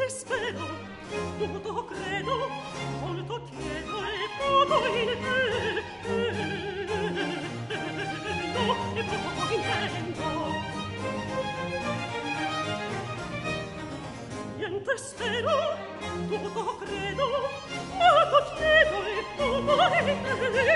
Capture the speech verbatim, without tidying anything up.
niente spero, tutto credo, molto chiedo e poco intendo, e poco intendo. Niente spero, tutto credo, molto chiedo e poco intendo.